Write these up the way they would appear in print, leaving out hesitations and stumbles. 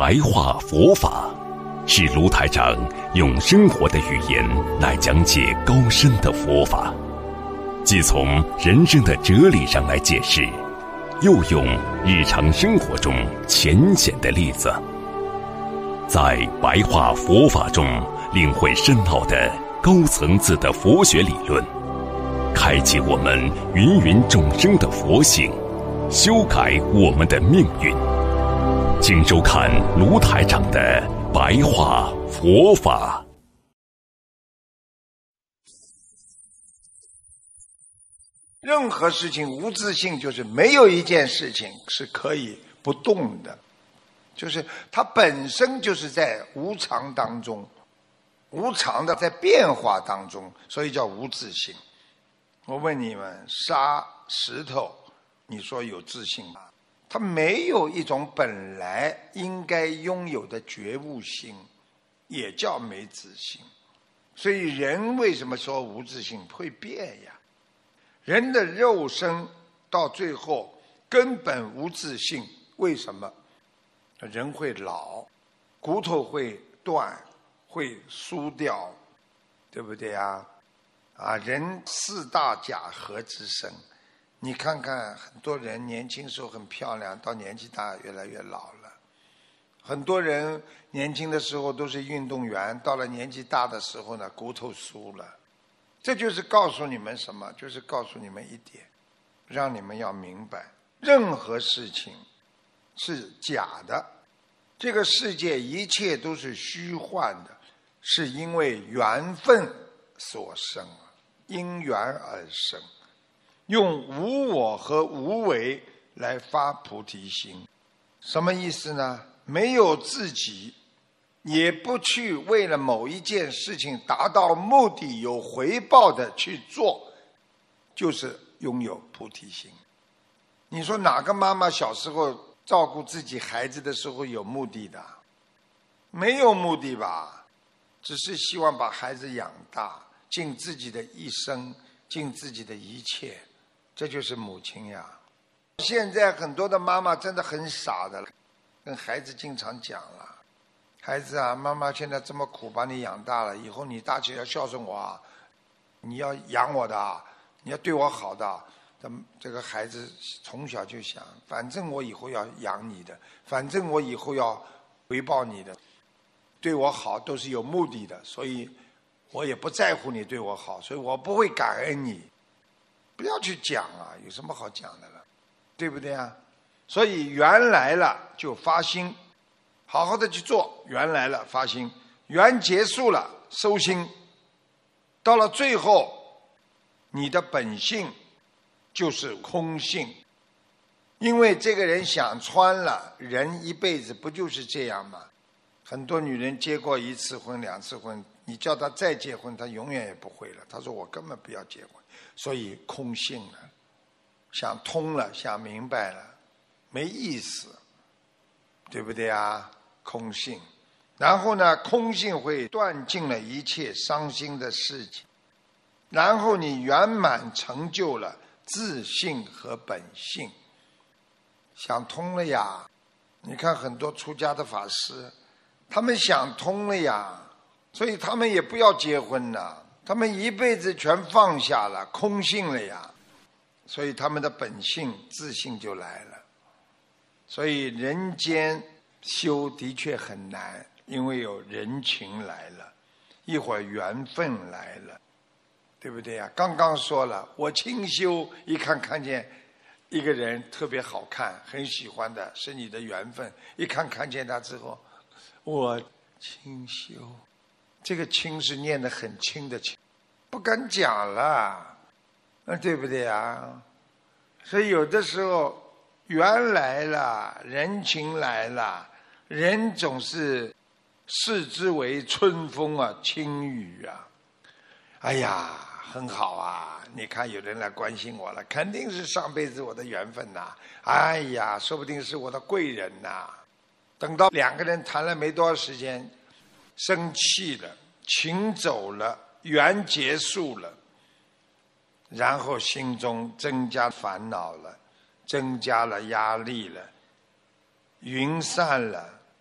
白话佛法，是卢台长用生活的语言来讲解高深的佛法，既从人生的哲理上来解释，又用日常生活中浅显的例子，在白话佛法中领会深奥的高层次的佛学理论，开启我们芸芸众生的佛性，修改我们的命运。请收看卢台长的白话佛法。 任何事情无自性，就是没有一件事情是可以不动的，就是它本身就是在无常当中，无常的在变化当中，所以叫无自性。我问你们，沙石头，你说有自性吗？它没有一种本来应该拥有的觉悟性，也叫没自性。所以人为什么说无自性？会变呀。人的肉身到最后根本无自性，为什么？人会老，骨头会断，会疏掉，对不对啊？人四大假合之身，你看看很多人年轻时候很漂亮，到年纪大越来越老了。很多人年轻的时候都是运动员，到了年纪大的时候呢，骨头疏了。这就是告诉你们什么？就是告诉你们一点，让你们要明白，任何事情是假的，这个世界一切都是虚幻的，是因为缘分所生，因缘而生。用无我和无为来发菩提心，什么意思呢？没有自己，也不去为了某一件事情达到目的有回报的去做，就是拥有菩提心。你说哪个妈妈小时候照顾自己孩子的时候有目的的？没有目的吧，只是希望把孩子养大，尽自己的一生，尽自己的一切，这就是母亲呀。现在很多的妈妈真的很傻的，跟孩子经常讲了，孩子啊，妈妈现在这么苦把你养大了，以后你大起要孝顺我啊，你要养我的，你要对我好的。这个孩子从小就想，反正我以后要养你的，反正我以后要回报你的，对我好都是有目的的，所以我也不在乎你对我好，所以我不会感恩你。不要去讲啊，有什么好讲的了，对不对啊？所以缘来了就发心，好好的去做，缘来了发心，缘结束了收心，到了最后你的本性就是空性。因为这个人想穿了，人一辈子不就是这样吗？很多女人结过一次婚两次婚，你叫她再结婚她永远也不会了，她说我根本不要结婚。所以空性了，想通了，想明白了，没意思，对不对啊？空性。然后呢，空性会断尽了一切伤心的事情，然后你圆满成就了自性和本性。想通了呀，你看很多出家的法师，他们想通了呀，所以他们也不要结婚了，他们一辈子全放下了，空性了呀，所以他们的本性自性就来了。所以人间修的确很难，因为有人情来了，一会儿缘分来了，对不对呀？刚刚说了，我清修，一看见一个人特别好看，很喜欢的，是你的缘分，一看见他之后，我清修，这个清是念得很轻的清，不敢讲了，对不对啊？所以有的时候缘来了，人情来了，人总是视之为春风啊，轻雨啊。哎呀，很好啊，你看有人来关心我了，肯定是上辈子我的缘分呐。哎呀，说不定是我的贵人呐。等到两个人谈了没多少时间，生气了，情走了，缘结束了，然后心中增加烦恼了，增加了压力了，云散了，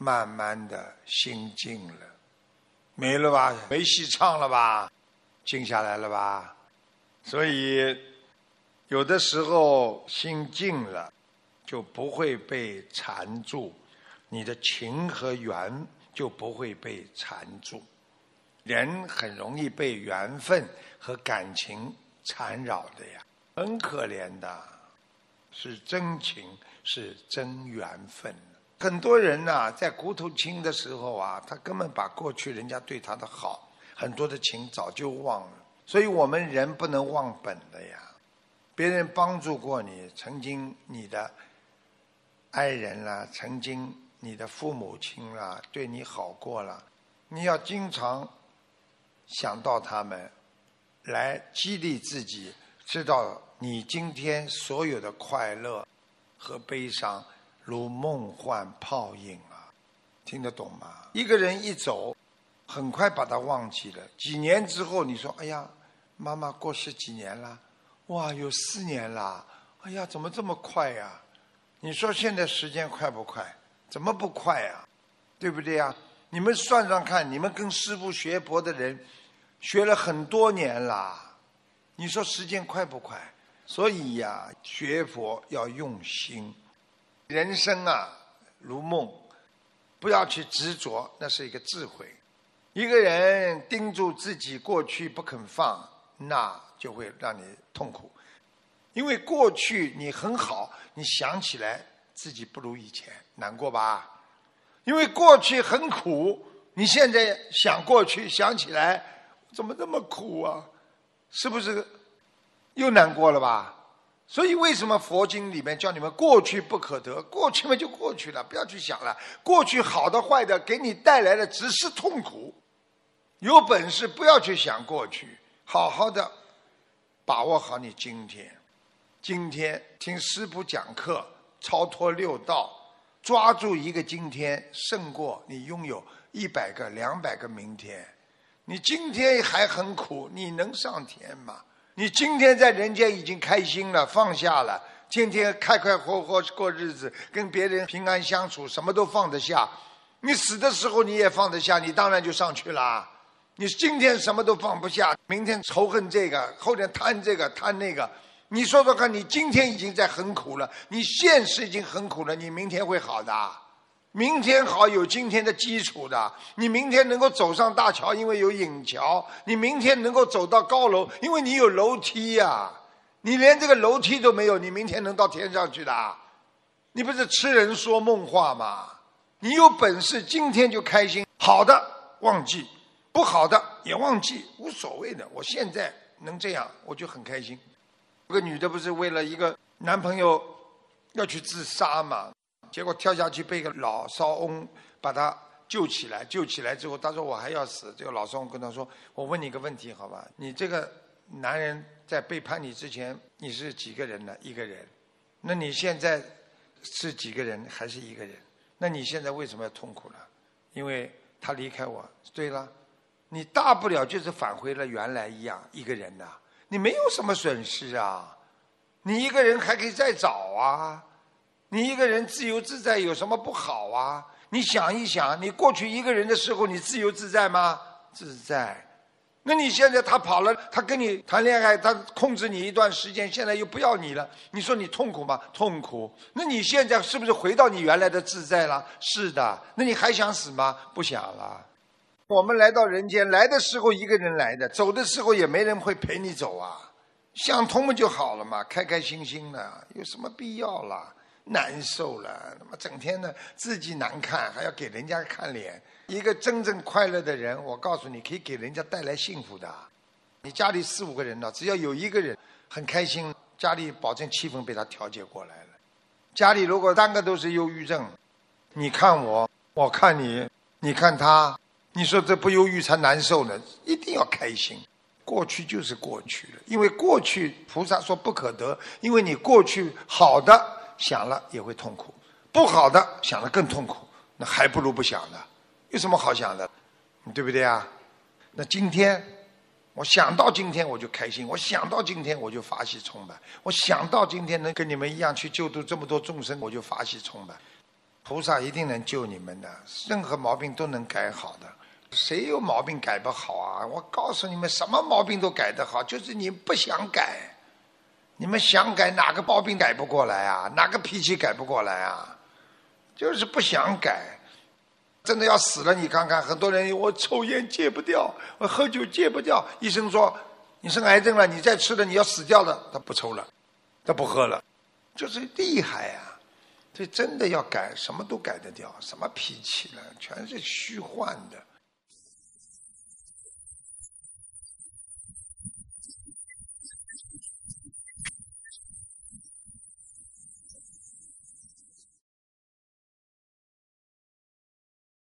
慢慢的心静了，没了吧？没戏唱了吧？静下来了吧？所以有的时候心静了，就不会被缠住，你的情和缘就不会被缠住。人很容易被缘分和感情缠绕的呀，很可怜的。是真情，是真缘分。很多人啊，在骨头轻的时候啊，他根本把过去人家对他的好，很多的情早就忘了。所以我们人不能忘本的呀。别人帮助过你，曾经你的爱人啦，曾经你的父母亲啦，对你好过了，你要经常想到他们，来激励自己，知道你今天所有的快乐和悲伤如梦幻泡影啊，听得懂吗？一个人一走，很快把他忘记了，几年之后你说哎呀，妈妈过世几年了，哇，有4年了，哎呀，怎么这么快呀？你说现在时间快不快？怎么不快呀？对不对呀？你们算算看，你们跟师父学佛的人学了很多年了，你说时间快不快？所以呀，学佛要用心。人生啊，如梦，不要去执着，那是一个智慧。一个人盯住自己过去不肯放，那就会让你痛苦。因为过去你很好，你想起来自己不如以前，难过吧？因为过去很苦，你现在想过去，想起来怎么这么苦啊？是不是又难过了吧？所以为什么佛经里面叫你们过去不可得？过去嘛就过去了，不要去想了。过去好的坏的给你带来的只是痛苦，有本事不要去想过去，好好的把握好你今天。今天听师父讲课，超脱六道，抓住一个今天，胜过你拥有100个、200个明天。你今天还很苦，你能上天吗？你今天在人间已经开心了，放下了，天天快快活活过日子，跟别人平安相处，什么都放得下。你死的时候你也放得下，你当然就上去了。你今天什么都放不下，明天仇恨这个，后天贪这个贪那个，你说说看，你今天已经在很苦了，你现实已经很苦了，你明天会好的。明天好有今天的基础的，你明天能够走上大桥，因为有引桥；你明天能够走到高楼，因为你有楼梯呀。你连这个楼梯都没有，你明天能到天上去的？你不是痴人说梦话吗？你有本事今天就开心，好的忘记，不好的也忘记，无所谓的。我现在能这样，我就很开心。有个女的不是为了一个男朋友要去自杀嘛，结果跳下去被一个老少翁把他救起来，救起来之后他说我还要死。这个老少翁跟他说，我问你一个问题好吧，你这个男人在背叛你之前你是几个人呢？1个人。那你现在是几个人？还是1个人。那你现在为什么要痛苦呢？因为他离开我。对了，你大不了就是返回了原来一样1个人呐，你没有什么损失啊，你1个人还可以再找啊，你1个人自由自在有什么不好啊？你想一想，你过去1个人的时候你自由自在吗？自在。那你现在他跑了，他跟你谈恋爱，他控制你一段时间，现在又不要你了，你说你痛苦吗？痛苦。那你现在是不是回到你原来的自在了？是的。那你还想死吗？不想了。我们来到人间，来的时候1个人来的，走的时候也没人会陪你走啊。想通了就好了嘛，开开心心的，有什么必要啦？难受了，那么整天呢自己难看，还要给人家看脸。一个真正快乐的人，我告诉你，可以给人家带来幸福的。你家里4、5个人呢，只要有1个人很开心，家里保证气氛被他调节过来了。家里如果3个都是忧郁症，你看我，我看你，你看他，你说这不忧郁才难受呢？一定要开心。过去就是过去了，因为过去菩萨说不可得，因为你过去好的想了也会痛苦，不好的想了更痛苦，那还不如不想的，有什么好想的？对不对啊？那今天我想到今天我就开心，我想到今天我就法喜充满，我想到今天能跟你们一样去救度这么多众生，我就法喜充满。 菩萨一定能救你们的，任何毛病都能改好的。谁有毛病改不好啊？我告诉你们，什么毛病都改得好，就是你不想改。你们想改，哪个毛病改不过来啊？哪个脾气改不过来啊？就是不想改。真的要死了，你看看，很多人我抽烟戒不掉，我喝酒戒不掉，医生说你生癌症了，你再吃了你要死掉了，他不抽了，他不喝了，就是厉害啊！所以真的要改，什么都改得掉，什么脾气呢？全是虚幻的。